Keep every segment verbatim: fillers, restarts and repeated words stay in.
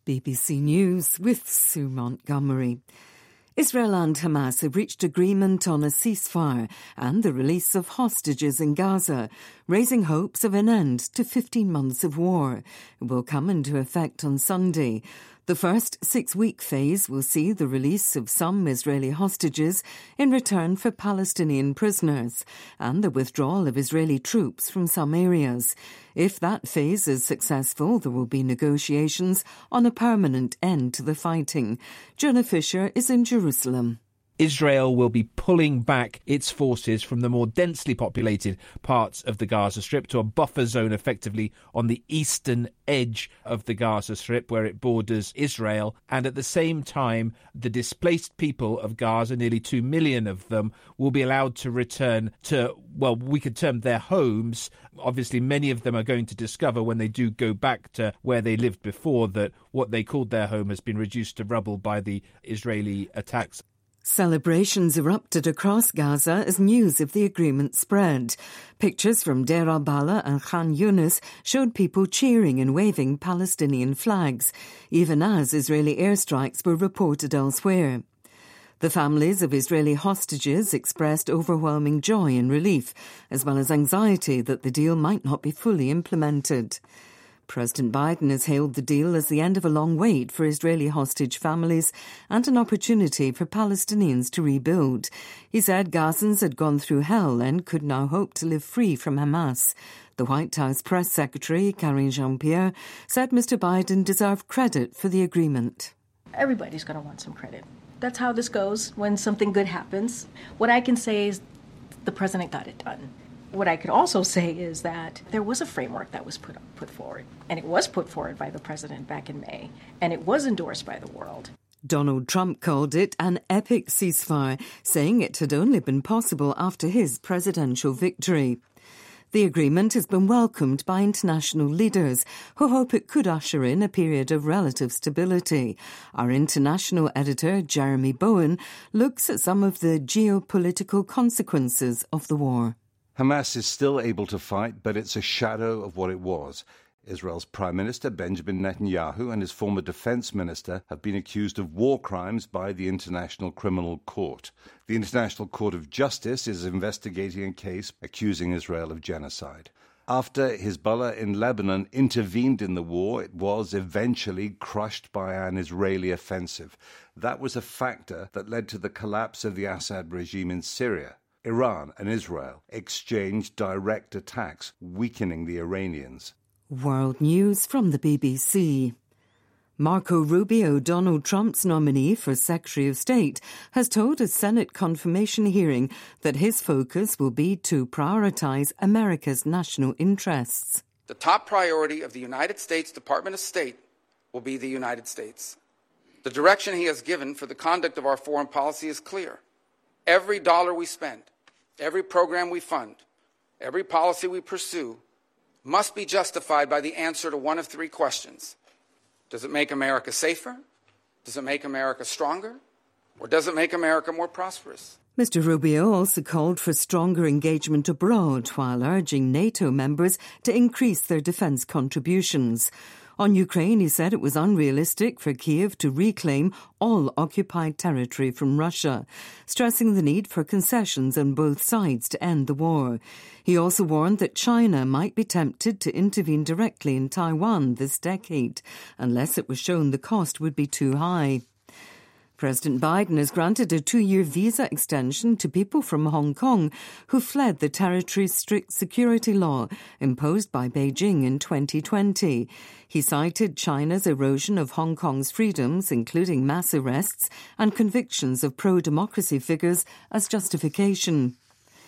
B B C News with Sue Montgomery. Israel and Hamas have reached agreement on a ceasefire and the release of hostages in Gaza, raising hopes of an end to fifteen months of war. It will come into effect on Sunday. The first six-week phase will see the release of some Israeli hostages in return for Palestinian prisoners and the withdrawal of Israeli troops from some areas. If that phase is successful, there will be negotiations on a permanent end to the fighting. Jonah Fisher is in Jerusalem. Israel will be pulling back its forces from the more densely populated parts of the Gaza Strip to a buffer zone effectively on the eastern edge of the Gaza Strip where it borders Israel. And at the same time, the displaced people of Gaza, nearly two million of them, will be allowed to return to, well, we could term their homes. Obviously, many of them are going to discover when they do go back to where they lived before that what they called their home has been reduced to rubble by the Israeli attacks. Celebrations erupted across Gaza as news of the agreement spread. Pictures from Deir al-Balah and Khan Yunis showed people cheering and waving Palestinian flags, even as Israeli airstrikes were reported elsewhere. The families of Israeli hostages expressed overwhelming joy and relief, as well as anxiety that the deal might not be fully implemented. President Biden has hailed the deal as the end of a long wait for Israeli hostage families and an opportunity for Palestinians to rebuild. He said Gazans had gone through hell and could now hope to live free from Hamas. The White House press secretary, Karine Jean-Pierre, said Mister Biden deserved credit for the agreement. Everybody's going to want some credit. That's how this goes when something good happens. What I can say is the president got it done. What I could also say is that there was a framework that was put put forward, and it was put forward by the president back in May, and it was endorsed by the world. Donald Trump called it an epic ceasefire, saying it had only been possible after his presidential victory. The agreement has been welcomed by international leaders who hope it could usher in a period of relative stability. Our international editor, Jeremy Bowen, looks at some of the geopolitical consequences of the war. Hamas is still able to fight, but it's a shadow of what it was. Israel's Prime Minister Benjamin Netanyahu and his former defense minister have been accused of war crimes by the International Criminal Court. The International Court of Justice is investigating a case accusing Israel of genocide. After Hezbollah in Lebanon intervened in the war, it was eventually crushed by an Israeli offensive. That was a factor that led to the collapse of the Assad regime in Syria. Iran and Israel exchanged direct attacks, weakening the Iranians. World News from the B B C. Marco Rubio, Donald Trump's nominee for Secretary of State, has told a Senate confirmation hearing that his focus will be to prioritize America's national interests. The top priority of the United States Department of State will be the United States. The direction he has given for the conduct of our foreign policy is clear. Every dollar we spend, every program we fund, every policy we pursue must be justified by the answer to one of three questions. Does it make America safer? Does it make America stronger? Or does it make America more prosperous? Mister Rubio also called for stronger engagement abroad while urging NATO members to increase their defence contributions. On Ukraine, he said it was unrealistic for Kyiv to reclaim all occupied territory from Russia, stressing the need for concessions on both sides to end the war. He also warned that China might be tempted to intervene directly in Taiwan this decade, unless it was shown the cost would be too high. President Biden has granted a two-year visa extension to people from Hong Kong who fled the territory's strict security law imposed by Beijing in twenty twenty. He cited China's erosion of Hong Kong's freedoms, including mass arrests and convictions of pro-democracy figures, as justification.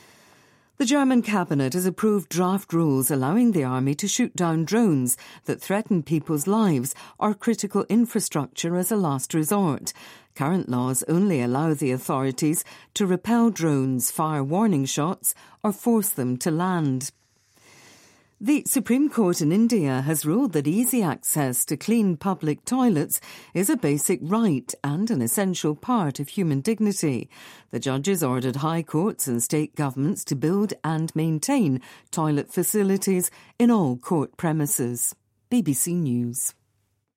The German cabinet has approved draft rules allowing the army to shoot down drones that threaten people's lives or critical infrastructure as a last resort. Current laws only allow the authorities to repel drones, fire warning shots, or force them to land. The Supreme Court in India has ruled that easy access to clean public toilets is a basic right and an essential part of human dignity. The judges ordered high courts and state governments to build and maintain toilet facilities in all court premises. B B C News.